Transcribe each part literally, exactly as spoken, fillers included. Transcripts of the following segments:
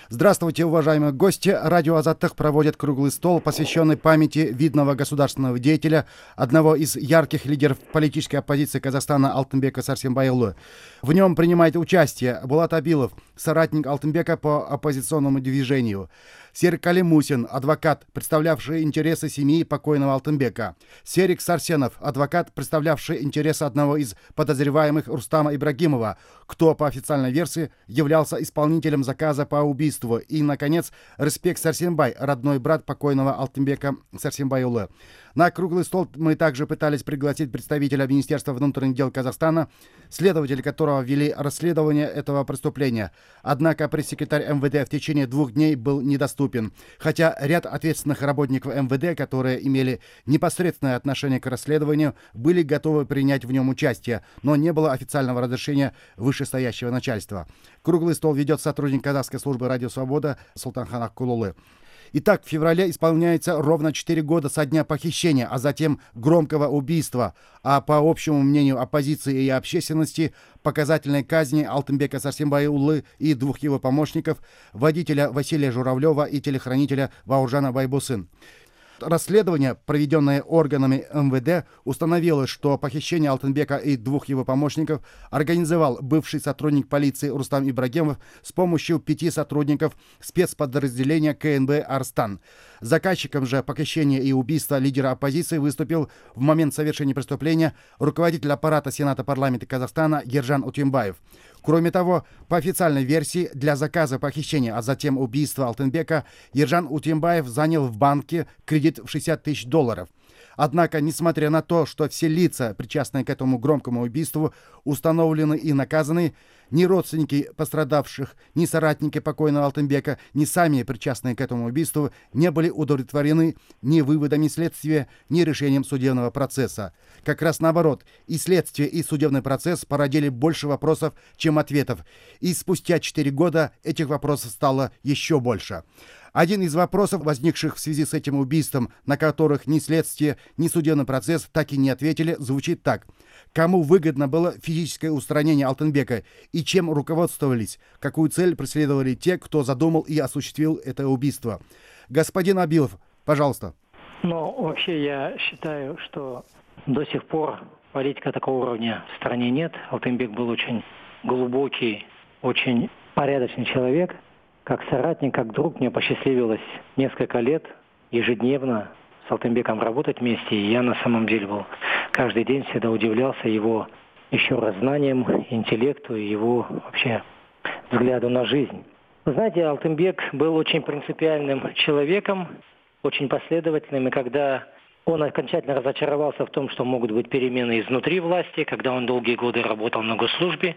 Здравствуйте, уважаемые гости. Радио «Азаттык» проводит круглый стол, посвященный памяти видного государственного деятеля, одного из ярких лидеров политической оппозиции Казахстана Алтынбека Сарсенбайұлы. В нем принимает участие Булат Абилов, соратник Алтынбека по оппозиционному движению; Серик Алимусин, адвокат, представлявший интересы семьи покойного Алтынбека; Серик Сарсенов, адвокат, представлявший интересы одного из подозреваемых Рустама Ибрагимова, кто, по официальной версии, являлся исполнителем заказа по убийству; и, наконец, Рыспек Сарсенбай, родной брат покойного Алтынбека Сарсенбайұлы. На круглый стол мы также пытались пригласить представителя Министерства внутренних дел Казахстана, следователи которого вели расследование этого преступления. Однако пресс-секретарь эм вэ дэ в течение двух дней был недоступен, хотя ряд ответственных работников эм вэ дэ, которые имели непосредственное отношение к расследованию, были готовы принять в нем участие, но не было официального разрешения вышестоящего начальства. Круглый стол ведет сотрудник казахской службы «Радио Свобода» Султанхан Аккулулы. Итак, в феврале исполняется ровно четыре года со дня похищения, а затем громкого убийства, а по общему мнению оппозиции и общественности, показательной казни Алтынбека Сарсенбайұлы и двух его помощников, водителя Василия Журавлева и телохранителя Бауыржана Байбосын. Расследование, проведенное органами эм вэ дэ, установило, что похищение Алтынбека и двух его помощников организовал бывший сотрудник полиции Рустам Ибрагимов с помощью пяти сотрудников спецподразделения ка эн бэ «Арстан». Заказчиком же похищения и убийства лидера оппозиции выступил в момент совершения преступления руководитель аппарата Сената парламента Казахстана Ержан Утембаев. Кроме того, по официальной версии, для заказа похищения, а затем убийства Алтынбека, Ержан Утембаев занял в банке кредит в шестьдесят тысяч долларов. Однако, несмотря на то, что все лица, причастные к этому громкому убийству, установлены и наказаны, ни родственники пострадавших, ни соратники покойного Алтынбека, ни сами причастные к этому убийству не были удовлетворены ни выводами следствия, ни решением судебного процесса. Как раз наоборот, и следствие, и судебный процесс породили больше вопросов, чем ответов. И спустя четыре года этих вопросов стало еще больше. Один из вопросов, возникших в связи с этим убийством, на которых ни следствие, ни судебный процесс так и не ответили, звучит так. Кому выгодно было физическое устранение Алтынбека и чем руководствовались? Какую цель преследовали те, кто задумал и осуществил это убийство? Господин Абилов, пожалуйста. Ну, вообще я считаю, что до сих пор политика такого уровня в стране нет. Алтынбек был очень глубокий, очень порядочный человек. Как соратник, как друг мне посчастливилось несколько лет ежедневно с Алтынбеком работать вместе. И я на самом деле был каждый день всегда удивлялся его еще раз знаниям, интеллекту и его вообще взгляду на жизнь. Вы знаете, Алтынбек был очень принципиальным человеком, очень последовательным. И когда он окончательно разочаровался в том, что могут быть перемены изнутри власти, когда он долгие годы работал на госслужбе,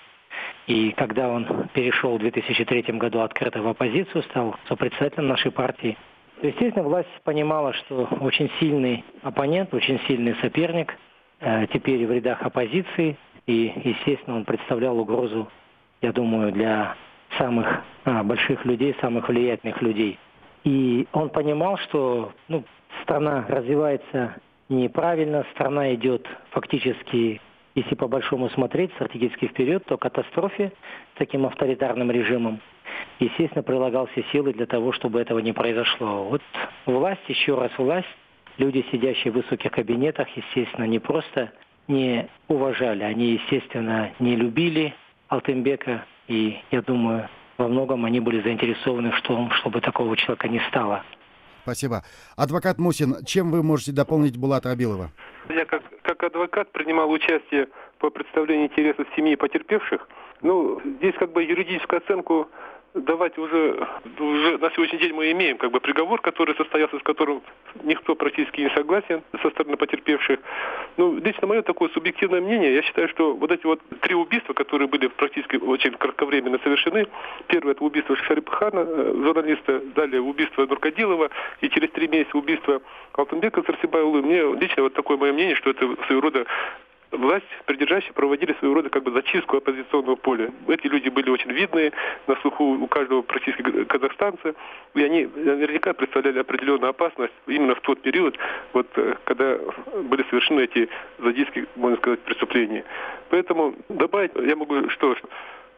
и когда он перешел в две тысячи третьем году открыто в оппозицию, стал сопредседателем нашей партии, то, естественно, власть понимала, что очень сильный оппонент, очень сильный соперник э, теперь в рядах оппозиции. И, естественно, он представлял угрозу, я думаю, для самых а, больших людей, самых влиятельных людей. И он понимал, что ну, страна развивается неправильно, страна идет фактически, если по-большому смотреть, стратегически вперед, то к катастрофе с таким авторитарным режимом. Естественно, прилагал все силы для того, чтобы этого не произошло. Вот власть, еще раз власть, люди, сидящие в высоких кабинетах, естественно, не просто не уважали, они, естественно, не любили Алтынбека. И, я думаю, во многом они были заинтересованы в том, чтобы такого человека не стало. Спасибо. Адвокат Мусин, чем вы можете дополнить Булата Абилова? Я как, как адвокат принимал участие по представлению интересов семьи потерпевших. Ну, здесь как бы юридическую оценку давать уже, уже на сегодняшний день мы имеем как бы приговор, который состоялся, с которым никто практически не согласен со стороны потерпевших. Ну, лично мое такое субъективное мнение, я считаю, что вот эти вот три убийства, которые были практически очень кратковременно совершены, первое это убийство Шарипхана, журналиста, далее убийство Нуркадилова и через три месяца убийство Алтынбека Сарсенбайұлы, мне лично вот такое мое мнение, что это своего рода власть придержащие проводили своего рода как бы зачистку оппозиционного поля. Эти люди были очень видные, на слуху у каждого практически казахстанца, и они наверняка представляли определенную опасность именно в тот период, вот, когда были совершены эти злодейские, можно сказать, преступления. Поэтому добавить я могу что?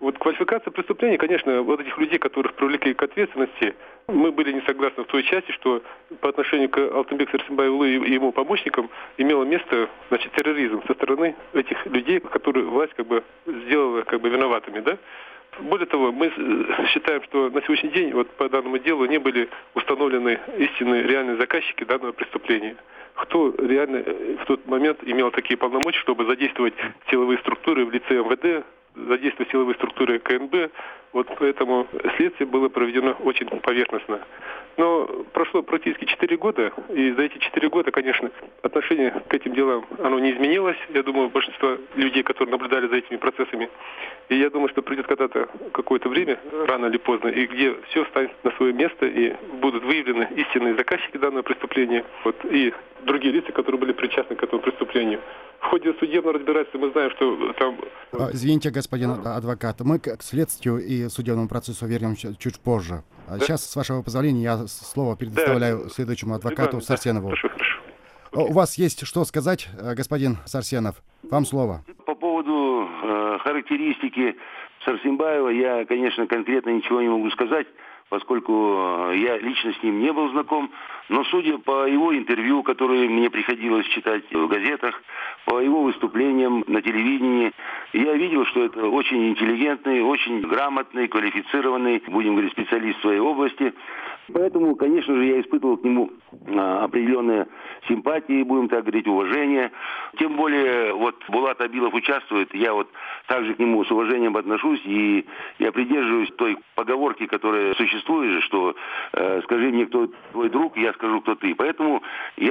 Вот квалификация преступлений, конечно, вот этих людей, которых привлекли к ответственности, мы были не согласны в той части, что по отношению к Алтынбеку Сарсенбаеву и его помощникам имело место, значит, терроризм со стороны этих людей, которые власть как бы сделала как бы виноватыми, да? Более того, мы считаем, что на сегодняшний день вот по данному делу не были установлены истинные реальные заказчики данного преступления. Кто реально в тот момент имел такие полномочия, чтобы задействовать силовые структуры в лице эм вэ дэ, задействовать силовые структуры ка эн бэ. Вот поэтому следствие было проведено очень поверхностно. Но прошло практически четыре года, и за эти четыре года, конечно, отношение к этим делам, оно не изменилось. Я думаю, большинство людей, которые наблюдали за этими процессами. И я думаю, что придет когда-то какое-то время, рано или поздно, и где все встанет на свое место, и будут выявлены истинные заказчики данного преступления, вот, и другие лица, которые были причастны к этому преступлению. В ходе судебного разбирательства мы знаем, что там... Извините, господин адвокат, мы к следствию и судебному процессу вернемся чуть позже. Да? Сейчас, с вашего позволения, я слово предоставляю да. следующему адвокату да, Сарсенову. Хорошо, хорошо. У вас есть что сказать, господин Сарсенов? Вам слово. По поводу э, характеристики Сарсенбаева я, конечно, конкретно ничего не могу сказать, поскольку я лично с ним не был знаком, но судя по его интервью, которые мне приходилось читать в газетах, по его выступлениям на телевидении, я видел, что это очень интеллигентный, очень грамотный, квалифицированный, будем говорить, специалист в своей области. Поэтому, конечно же, я испытывал к нему а, определенные симпатии, будем так говорить, уважение. Тем более, вот Булат Абилов участвует, я вот также к нему с уважением отношусь, и я придерживаюсь той поговорки, которая существует, что э, скажи мне, кто твой друг, я скажу, кто ты. Поэтому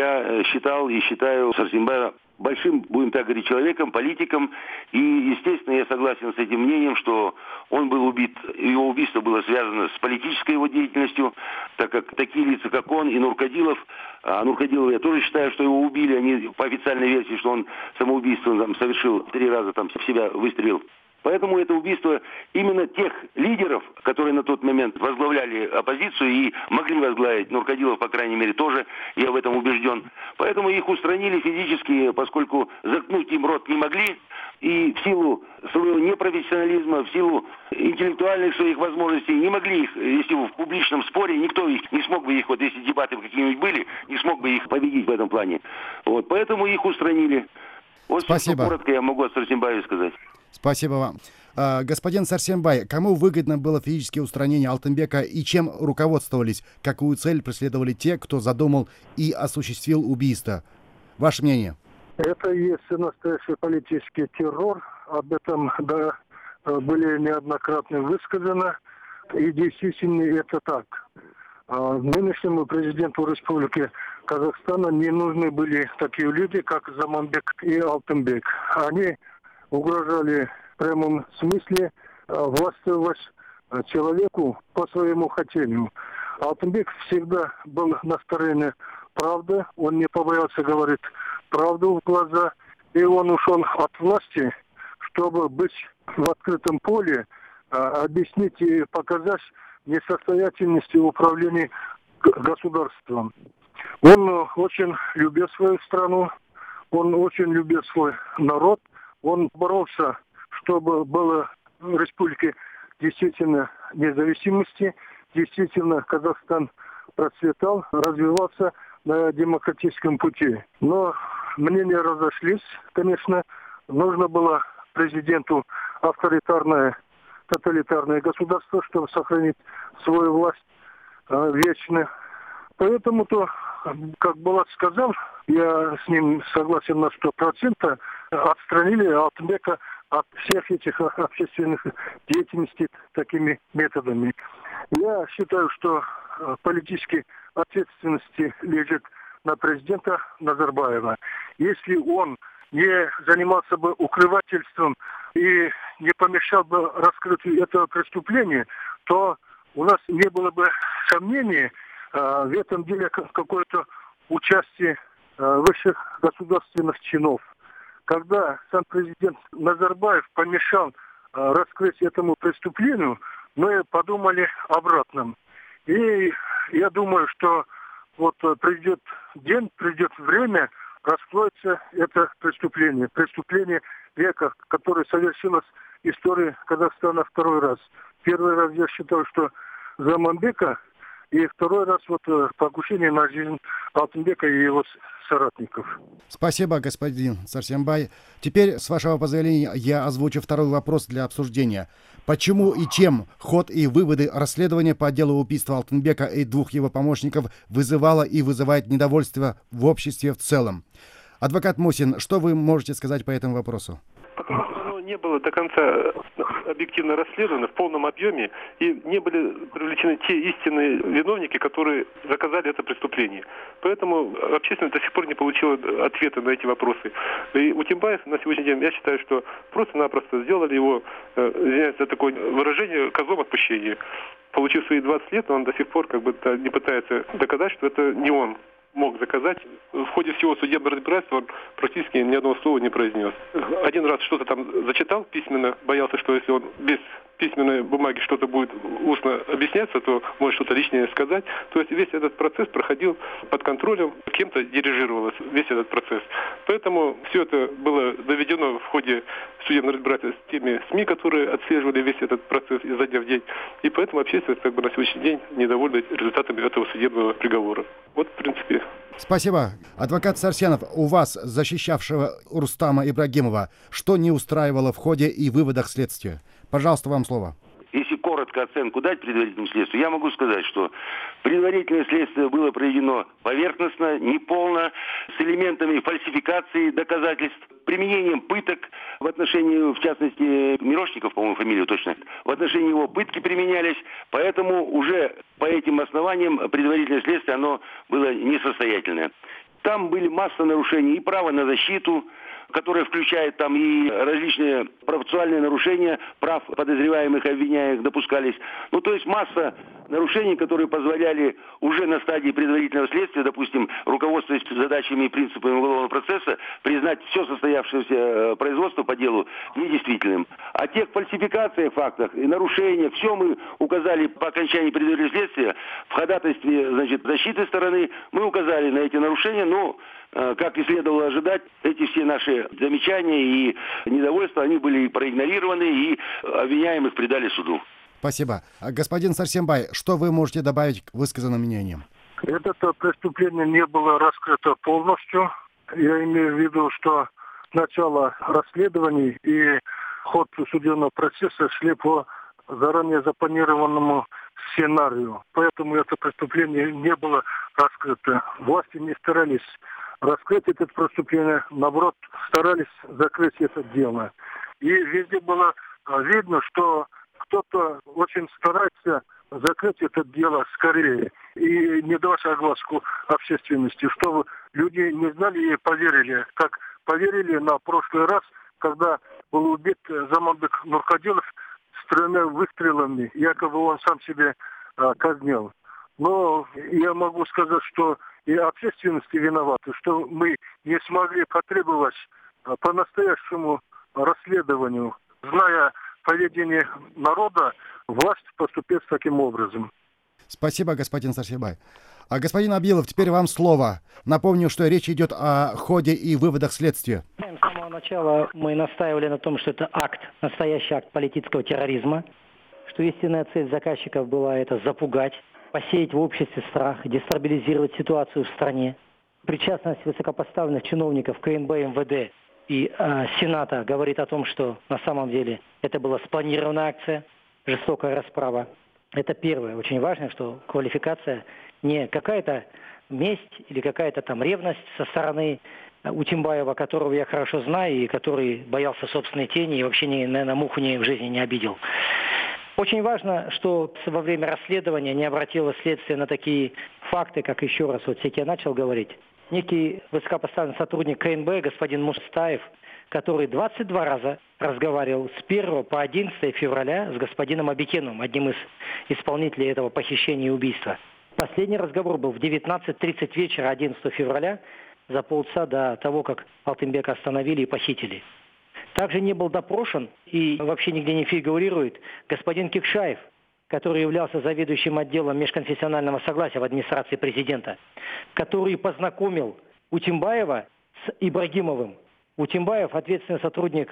я считал и считаю Сарсенбаева большим, будем так говорить, человеком, политиком. И, естественно, я согласен с этим мнением, что он был убит, его убийство было связано с политической его деятельностью, так как такие лица, как он и Нуркадилов, а Нуркадилова я тоже считаю, что его убили, они по официальной версии, что он самоубийство там, совершил, три раза там в себя выстрелил. Поэтому это убийство именно тех лидеров, которые на тот момент возглавляли оппозицию и могли возглавить, Нуркадилов, по крайней мере, тоже, я в этом убежден. Поэтому их устранили физически, поскольку заткнуть им рот не могли. И в силу своего непрофессионализма, в силу интеллектуальных своих возможностей не могли их, если в публичном споре, никто их не смог бы их, вот если дебаты какие-нибудь были, не смог бы их победить в этом плане. Вот, поэтому их устранили. Вот Спасибо. Коротко я могу о Сарсенбаеве сказать. Спасибо вам. А, господин Сарсенбай, кому выгодно было физическое устранение Алтынбека и чем руководствовались? Какую цель преследовали те, кто задумал и осуществил убийство? Ваше мнение? Это и есть настоящий политический террор. Об этом да, были неоднократно высказано. И действительно это так. А нынешнему президенту Республики Казахстана не нужны были такие люди, как Заманбек и Алтынбек. Они угрожали в прямом смысле властвовать человеку по своему хотению. Алтынбек всегда был на стороне правды, он не побоялся говорить правду в глаза, и он ушел от власти, чтобы быть в открытом поле, объяснить и показать несостоятельность управления государством. Он очень любил свою страну, он очень любил свой народ. Он боролся, чтобы было в республике действительно независимости, действительно Казахстан процветал, развивался на демократическом пути. Но мнения разошлись, конечно. Нужно было президенту авторитарное, тоталитарное государство, чтобы сохранить свою власть э, вечно. Поэтому-то, как Булат сказал, я с ним согласен на сто процентов, отстранили Алтынбека от всех этих общественных деятельностей такими методами. Я считаю, что политические ответственности лежит на президента Назарбаева. Если он не занимался бы укрывательством и не помешал бы раскрытию этого преступления, то у нас не было бы сомнений э, в этом деле какое-то участие э, высших государственных чинов. Когда сам президент Назарбаев помешал э, раскрыть этому преступлению, мы подумали обратном. И я думаю, что вот придет день, придет время, раскроется это преступление. Преступление века, которое совершилось истории Казахстана второй раз. Первый раз я считал, что за Мамбека, и второй раз вот покушение на жизнь Алтынбека и его соратников. Спасибо, господин Сарсембай. Теперь, с вашего позволения, я озвучу второй вопрос для обсуждения. Почему и чем ход и выводы расследования по делу убийства Алтынбека и двух его помощников вызывало и вызывает недовольство в обществе в целом? Адвокат Мусин, что вы можете сказать по этому вопросу? Потому что оно не было до конца объективно расследовано в полном объеме, и не были привлечены те истинные виновники, которые заказали это преступление. Поэтому общественность до сих пор не получила ответа на эти вопросы. И Утембаев на сегодняшний день, я считаю, что просто-напросто сделали его, извиняюсь за такое выражение, козлом отпущения. Получив свои двадцать лет, он до сих пор как бы не пытается доказать, что это не он мог заказать. В ходе всего судебного разбирательства он практически ни одного слова не произнес. Один раз что-то там зачитал письменно, боялся, что если он без письменной бумаги что-то будет устно объясняться, то может что-то лишнее сказать. То есть весь этот процесс проходил под контролем, кем-то дирижировалось весь этот процесс. Поэтому все это было доведено в ходе судебного разбирательства с теми СМИ, которые отслеживали весь этот процесс изо дня в день. И поэтому общественность как бы на сегодняшний день недовольна результатами этого судебного приговора. Вот, в принципе. Спасибо. Адвокат Сарсенов, у вас, защищавшего Рустама Ибрагимова, что не устраивало в ходе и выводах следствия? Пожалуйста, вам слово. Если коротко оценку дать предварительному следствию, я могу сказать, что предварительное следствие было проведено поверхностно, неполно, с элементами фальсификации доказательств, применением пыток в отношении, в частности, Мирошников, по-моему, фамилию точно, в отношении его пытки применялись, поэтому уже по этим основаниям предварительное следствие, оно было несостоятельное. Там были масса нарушений и права на защиту, которая включает там и различные процессуальные нарушения прав подозреваемых и обвиняемых допускались. Ну, то есть масса нарушений, которые позволяли уже на стадии предварительного следствия, допустим, руководствуясь задачами и принципами уголовного процесса, признать все состоявшееся производство по делу недействительным. О тех фальсификациях, фактах и нарушениях, все мы указали по окончании предварительного следствия. В ходатайстве, значит, защиты стороны мы указали на эти нарушения, но как и следовало ожидать, эти все наши замечания и недовольства, они были проигнорированы, и обвиняемых предали суду. Спасибо. Господин Сарсембай, что вы можете добавить к высказанным мнениям? Это преступление не было раскрыто полностью. Я имею в виду, что начало расследований и ход судебного процесса шли по заранее запланированному сценарию. Поэтому это преступление не было раскрыто. Власти не старались раскрыть это преступление, наоборот, старались закрыть это дело. И везде было видно, что кто-то очень старается закрыть это дело скорее и не давать огласку общественности, чтобы люди не знали и поверили, как поверили на прошлый раз, когда был убит Заманбек Нуркадилов с тремя выстрелами, якобы он сам себе а, казнил. Но я могу сказать, что и общественности виноваты, что мы не смогли потребовать по-настоящему расследованию. Зная поведение народа, власть поступит таким образом. Спасибо, господин Сарсембай. А господин Абилов, теперь вам слово. Напомню, что речь идет о ходе и выводах следствия. С самого начала мы настаивали на том, что это акт, настоящий акт политического терроризма, что истинная цель заказчиков была это запугать, посеять в обществе страх, дестабилизировать ситуацию в стране. Причастность высокопоставленных чиновников КНБ, МВД и э, Сената говорит о том, что на самом деле это была спланированная акция, жестокая расправа. Это первое, очень важно, что квалификация не какая-то месть или какая-то там ревность со стороны Утембаева, которого я хорошо знаю и который боялся собственной тени и вообще, ни, наверное, муху ни в жизни не обидел. Очень важно, что во время расследования не обратило следствие на такие факты, как еще раз вот я начал говорить. Некий высокопоставленный сотрудник КНБ, господин Мустаев, который двадцать два раза разговаривал с первого по одиннадцатое февраля с господином Абикеновым, одним из исполнителей этого похищения и убийства. Последний разговор был в девятнадцать тридцать вечера одиннадцатого февраля, за полчаса до того, как Алтынбека остановили и похитили. Также не был допрошен и вообще нигде не фигурирует господин Кекшаев, который являлся заведующим отделом межконфессионального согласия в администрации президента, который познакомил Утембаева с Ибрагимовым. Утембаев, ответственный сотрудник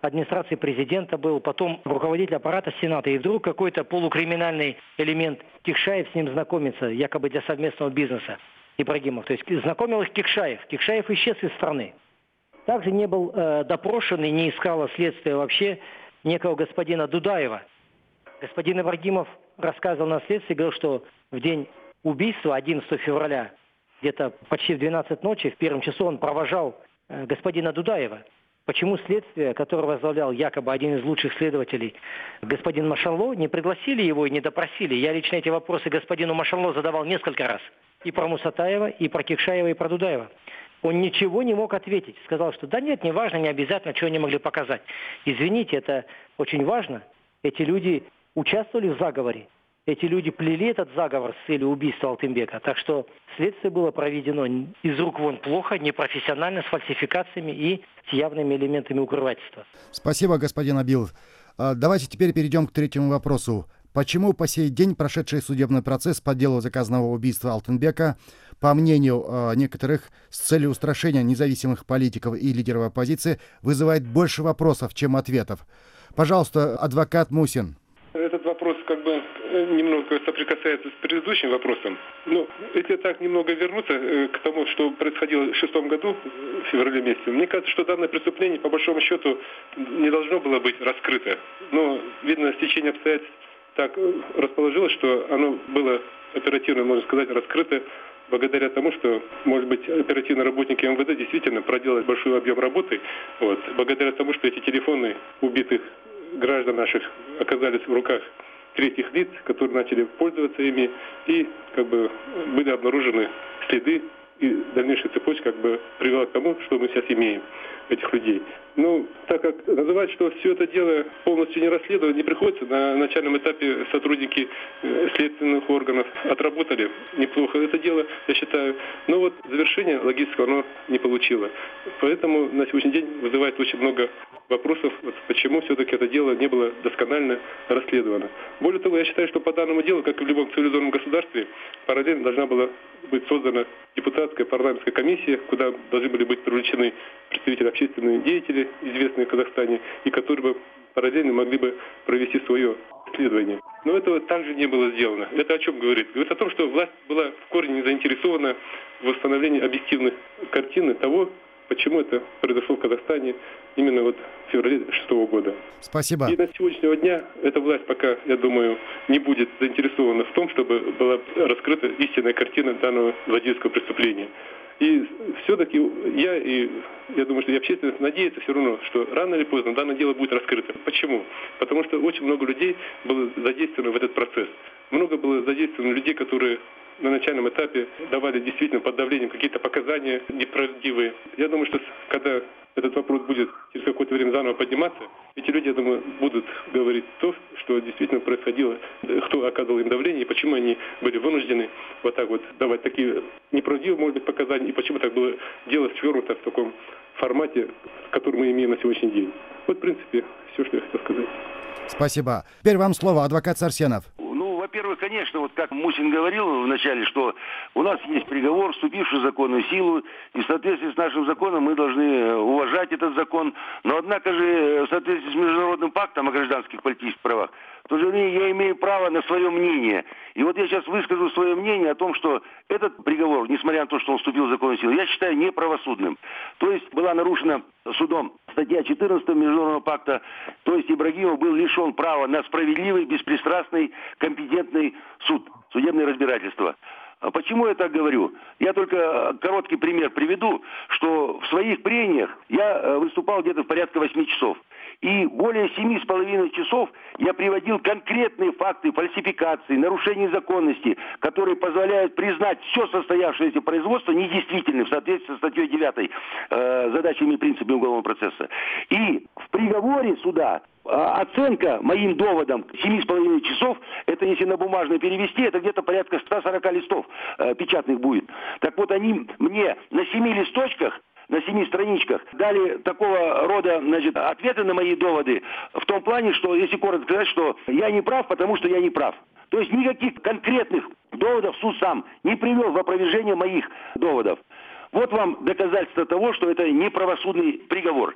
администрации президента был, потом руководитель аппарата Сената. И вдруг какой-то полукриминальный элемент Кикшаев с ним знакомится, якобы для совместного бизнеса, Ибрагимов. То есть знакомил их Кикшаев. Кикшаев исчез из страны. Также не был э, допрошен и не искало следствие вообще некого господина Дудаева. Господин Ибрагимов рассказывал на следствии, говорил, что в день убийства, одиннадцатого февраля, где-то почти в двенадцать ночи, в первом часу он провожал э, господина Дудаева. Почему следствие, которое возглавлял якобы один из лучших следователей, господин Машалло, не пригласили его и не допросили? Я лично эти вопросы господину Машалло задавал несколько раз. И про Мусатаева, и про Кикшаева, и про Дудаева. Он ничего не мог ответить. Сказал, что да нет, не важно, не обязательно, что они могли показать. Извините, это очень важно. Эти люди участвовали в заговоре. Эти люди плели этот заговор с целью убийства Алтынбека. Так что следствие было проведено из рук вон плохо, непрофессионально, с фальсификациями и с явными элементами укрывательства. Спасибо, господин Абилов. Давайте теперь перейдем к третьему вопросу. Почему по сей день прошедший судебный процесс по делу заказного убийства Алтынбека, по мнению э, некоторых, с целью устрашения независимых политиков и лидеров оппозиции, вызывает больше вопросов, чем ответов? Пожалуйста, адвокат Мусин. Этот вопрос как бы немного соприкасается с предыдущим вопросом. Но если так немного вернуться к тому, что происходило в шестом году, в феврале месяце, мне кажется, что данное преступление, по большому счету, не должно было быть раскрыто. Но, видно, стечение обстоятельств так расположилось, что оно было оперативно, можно сказать, раскрыто благодаря тому, что, может быть, оперативные работники эм вэ дэ действительно проделали большой объем работы, вот, благодаря тому, что эти телефоны убитых граждан наших оказались в руках третьих лиц, которые начали пользоваться ими, и как бы были обнаружены следы, и дальнейшая цепочка как бы привела к тому, что мы сейчас имеем этих людей. Ну, так как называть, что все это дело полностью не расследовано, не приходится. На начальном этапе сотрудники следственных органов отработали неплохо это дело, я считаю. Но вот завершение логического оно не получило. Поэтому на сегодняшний день вызывает очень много вопросов, вот почему все-таки это дело не было досконально расследовано. Более того, я считаю, что по данному делу, как и в любом цивилизованном государстве, параллельно должна была быть создана депутатская парламентская комиссия, куда должны были быть привлечены представители общественные деятели, известные в Казахстане, и которые бы параллельно могли бы провести свое исследование. Но этого также не было сделано. Это о чем говорит? Говорит о том, что власть была в корне не заинтересована в восстановлении объективной картины того, почему это произошло в Казахстане именно вот в феврале шестого года. Спасибо. И на сегодняшнего дня эта власть пока, я думаю, не будет заинтересована в том, чтобы была раскрыта истинная картина данного злодейского преступления. И все-таки я и я думаю, что и общественность надеется все равно, что рано или поздно данное дело будет раскрыто. Почему? Потому что очень много людей было задействовано в этот процесс. Много было задействовано людей, которые на начальном этапе давали действительно под давлением какие-то показания неправдивые. Я думаю, что когда этот вопрос будет через какое-то время заново подниматься, эти люди, я думаю, будут говорить то, что действительно происходило, кто оказывал им давление, и почему они были вынуждены вот так вот давать такие неправдивые, может быть, показания, и почему так было дело свернуто в таком формате, который мы имеем на сегодняшний день. Вот, в принципе, все, что я хотел сказать. Спасибо. Теперь вам слово, адвокат Сарсенов. Во-первых, конечно, вот как Мусин говорил вначале, что у нас есть приговор, вступивший в законную силу, и в соответствии с нашим законом мы должны уважать этот закон. Но, однако же, в соответствии с Международным пактом о гражданских и политических правах, в то же время я имею право на свое мнение. И вот я сейчас выскажу свое мнение о том, что этот приговор, несмотря на то, что он вступил в законную силу, я считаю неправосудным. То есть была нарушена судом статья четырнадцать Международного пакта, то есть Ибрагимов был лишен права на справедливый, беспристрастный, компетентный суд, судебное разбирательство. Почему я так говорю? Я только короткий пример приведу, что в своих прениях я выступал где-то в порядка восьми часов. И более семи с половиной часов я приводил конкретные факты фальсификации, нарушений законности, которые позволяют признать все состоявшееся производство недействительным в соответствии со статьей девятой э, задачами и принципами уголовного процесса. И в приговоре суда оценка моим доводам семи с половиной часов, это если на бумажное перевести, это где-то порядка ста сорока листов э, печатных будет. Так вот, они мне на семи листочках, на семи страничках дали такого рода, значит, ответы на мои доводы в том плане, что, если коротко сказать, что я не прав, потому что я не прав. То есть никаких конкретных доводов суд сам не привел в опровержение моих доводов. Вот вам доказательство того, что это неправосудный приговор.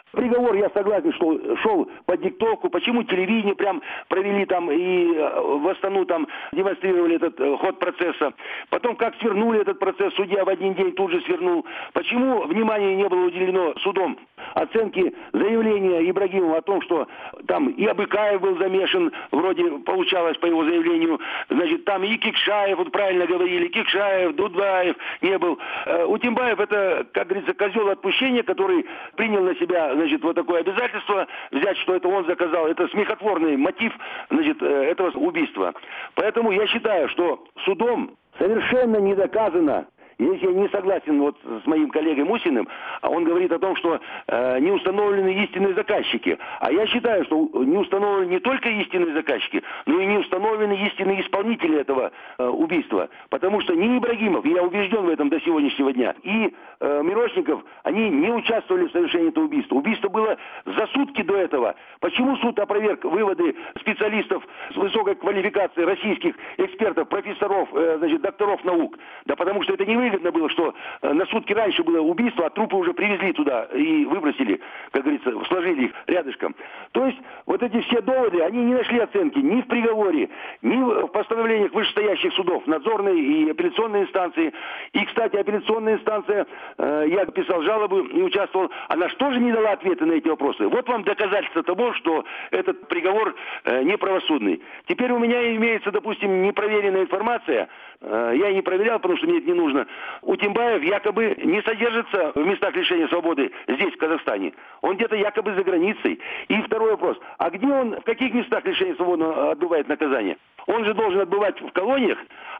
Приговор, я согласен, что шел под диктовку. Почему телевидение прям провели там и в Астану там демонстрировали этот ход процесса. Потом как свернули этот процесс, судья в один день тут же свернул. Почему внимание не было уделено судом оценки заявления Ибрагимова о том, что там и Абыкаев был замешан, вроде получалось по его заявлению, значит, там и Кикшаев, вот правильно говорили, Кикшаев, Дудбаев не был. Утимбаев это, как говорится, козел отпущения, который принял на себя, значит, вот такое обязательство взять, что это он заказал. Это смехотворный мотив, значит, этого убийства. Поэтому я считаю, что судом совершенно не доказано. Здесь я не согласен вот с моим коллегой Мусиным, а он говорит о том, что э, не установлены истинные заказчики. А я считаю, что не установлены не только истинные заказчики, но и не установлены истинные исполнители этого э, убийства. Потому что ни Ибрагимов, и я убежден в этом до сегодняшнего дня, и э, Мирошников, они не участвовали в совершении этого убийства. Убийство было за сутки до этого. Почему суд опроверг выводы специалистов с высокой квалификацией, российских экспертов, профессоров, э, значит, докторов наук? Да потому что это не вы Выгодно было, что на сутки раньше было убийство, а трупы уже привезли туда и выбросили, как говорится, сложили их рядышком. То есть вот эти все доводы, они не нашли оценки ни в приговоре, ни в постановлениях вышестоящих судов, надзорной и апелляционной инстанции. И, кстати, апелляционная инстанция, э, я писал жалобы и участвовал, она что же не дала ответы на эти вопросы? Вот вам доказательство того, что этот приговор э, неправосудный. Теперь у меня имеется, допустим, непроверенная информация, э, я и не проверял, потому что мне это не нужно. Утимбаев якобы не содержится в местах лишения свободы здесь, в Казахстане. Он где-то якобы за границей. И второй вопрос. А где он, в каких местах лишения свободы отбывает наказание? Он же должен отбывать в колониях,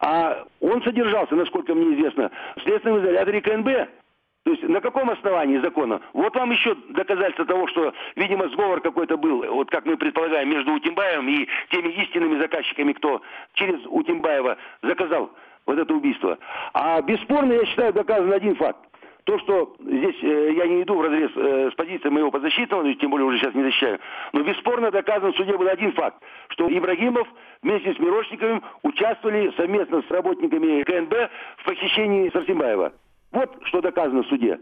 а он содержался, насколько мне известно, в следственном изоляторе КНБ. То есть на каком основании закона? Вот вам еще доказательство того, что, видимо, сговор какой-то был, вот как мы предполагаем, между Утимбаевым и теми истинными заказчиками, кто через Утимбаева заказал вот это убийство. А бесспорно, я считаю, доказан один факт. То, что здесь э, я не иду вразрез э, с позицией моего подзащитного, тем более уже сейчас не защищаю, но бесспорно доказан в суде был один факт, что Ибрагимов вместе с Мирошниковым участвовали совместно с работниками КНБ в похищении Сарсембаева. Вот что доказано в суде.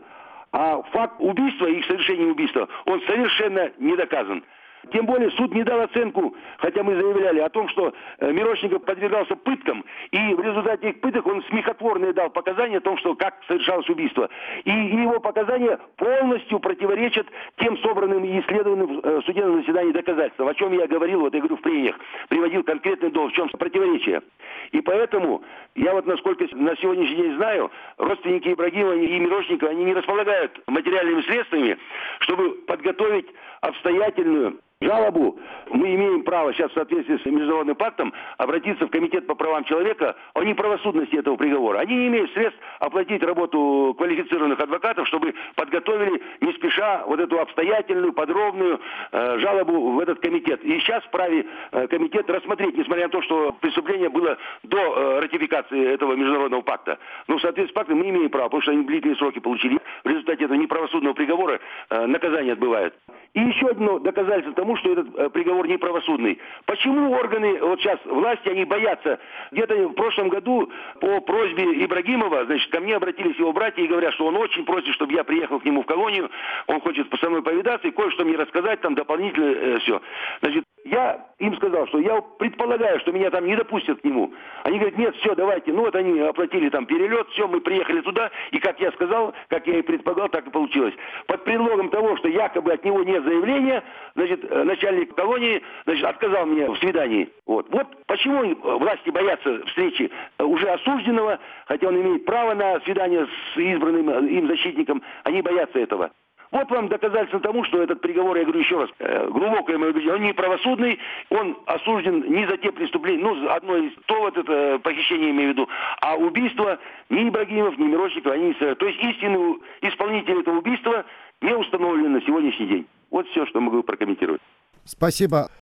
А факт убийства и их совершения убийства, он совершенно не доказан. Тем более суд не дал оценку, хотя мы заявляли о том, что э, Мирошников подвергался пыткам, и в результате их пыток он смехотворные дал показания о том, что как совершалось убийство. И, и его показания полностью противоречат тем собранным и исследованным э, в судебном заседании доказательствам, о чем я говорил, вот я говорю в прениях, приводил конкретный довод, в чем противоречие. И поэтому, я вот насколько на сегодняшний день знаю, родственники Ибрагимова и Мирошникова, они не располагают материальными средствами, чтобы подготовить обстоятельную жалобу. Мы имеем право сейчас в соответствии с международным пактом обратиться в Комитет по правам человека о неправосудности этого приговора. Они не имеют средств оплатить работу квалифицированных адвокатов, чтобы подготовили не спеша вот эту обстоятельную, подробную э, жалобу в этот комитет. И сейчас вправе э, комитет рассмотреть, несмотря на то, что преступление было до э, ратификации этого международного пакта. Но в соответствии с пактом мы имеем право, потому что они длительные сроки получили. В результате этого неправосудного приговора э, наказание отбывают. И еще одно доказательство тому, что этот э, приговор неправосудный. Почему органы, вот сейчас власти, они боятся? Где-то в прошлом году по просьбе Ибрагимова, значит, ко мне обратились его братья и говорят, что он очень просит, чтобы я приехал к нему в колонию, он хочет со мной повидаться и кое-что мне рассказать, там дополнительно э, все. Значит, я им сказал, что я предполагаю, что меня там не допустят к нему. Они говорят, нет, все, давайте. Ну вот они оплатили там перелет, все, мы приехали туда, и как я сказал, как я и предполагал, так и получилось. Под предлогом того, что якобы от него нет заявления, значит, начальник колонии, значит, отказал мне в свидании. Вот. Вот почему власти боятся встречи уже осужденного, хотя он имеет право на свидание с избранным им защитником, они боятся этого. Вот вам доказательство тому, что этот приговор, я говорю еще раз, глубокое мое убеждение, он не правосудный, он осужден не за те преступления, ну, одно из, то вот это похищение, имею в виду, а убийство ни Ибрагимов, ни Мирошников, они не совершают. То есть истинный исполнитель этого убийства не установлен на сегодняшний день. Вот все, что могу прокомментировать. Спасибо.